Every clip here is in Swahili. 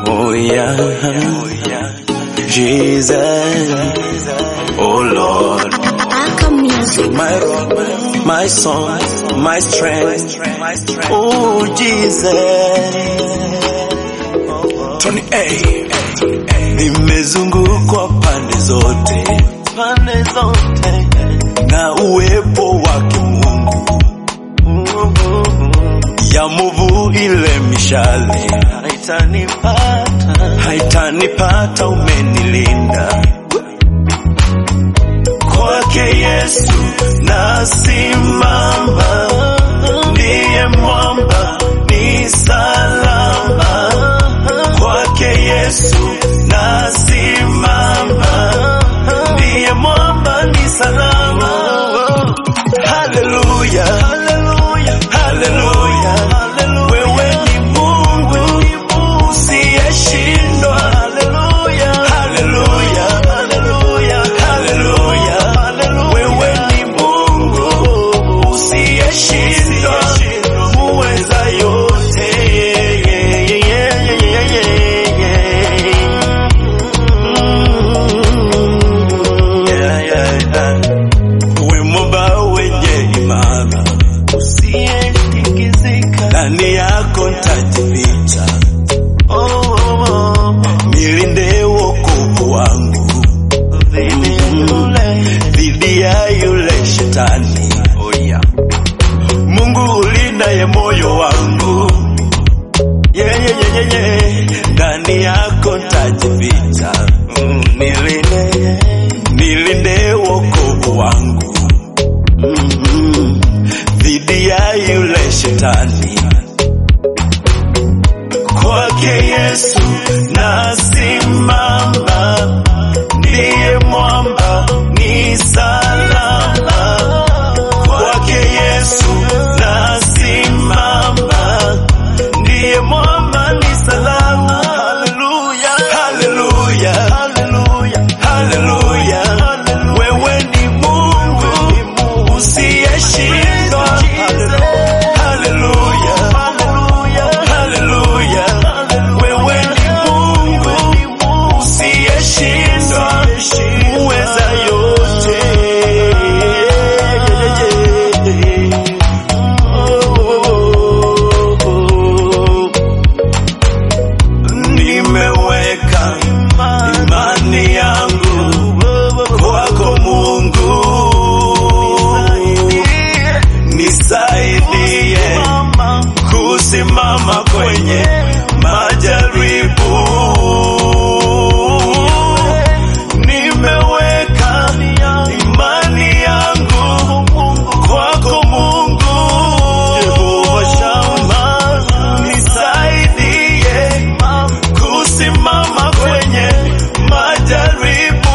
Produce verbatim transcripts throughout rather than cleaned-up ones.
Oh yeah, Jesus, oh Lord, my rock, my song, my strength, oh Jesus. Tony A, nimezungukwa pande zote, pande zote na uwepo wake Mungu. Ya muvu ile mishale haitanipata, haitanipata, umenilinda. Kwake Yesu nasimama, ndiye mwamba ni salama. Kwake Yesu nasimama, ndiye mwamba ni salama. Hallelujah, hallelujah, hallelujah. Wewe ni Mungu usiyeshindwa. Hallelujah, hallelujah, hallelujah, hallelujah. Wewe ni Mungu usiyeshindwa, muweza yote. Yeah, yeah, yeah. Wewe mwamba wenye imara usiyetikisika, ndani yako nitajificha. Oh, oh, oh. Nilinde wokovu wangu dhidi ya yule shetani. Oh yeah. Mungu ulindaye moyo wangu, yeah, yeah, yeah, yeah. Ndani yako nitajificha. Mm, nilinde, nilinde wokovu wangu mm-hmm. dhidi ya yule shetani. Kwake Yesu nasimama, ndiye mwamba ni salama. Kwake Yesu nasimama, ndiye mwamba ni salama. Hallelujah, hallelujah, hallelujah, hallelujah. Wewe ni Mungu usiyeshindwa. Hallelujah, hallelujah, hallelujah. Wewe ni Mungu usiyeshindwa, muweza yote. Nimeweka imani yangu kwako Mungu, nisaidie kusimama kwenye majaribu. Nimeweka imani yangu kwako Mungu, Jehova Shammah, nisaidie kusimama kwenye majaribu.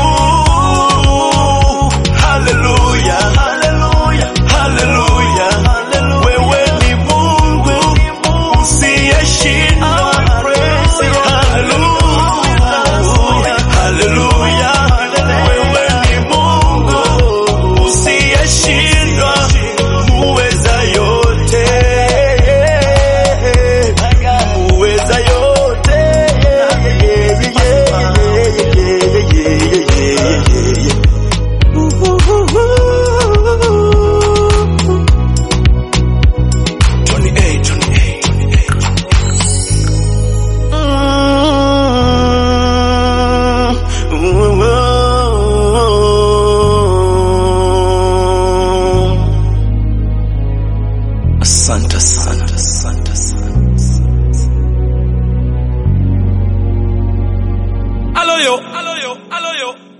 Hallelujah, hallelujah, hallelujah. Wewe ni Mungu usiyeshindwa. Hallelujah, hallelujah. Wewe ni Mungu usiyeshindwa, muweza yote, muweza yote. Tony A, Tony A, Tony A. Asante sana, asante sana. Alo yo, alo yo, alo yo.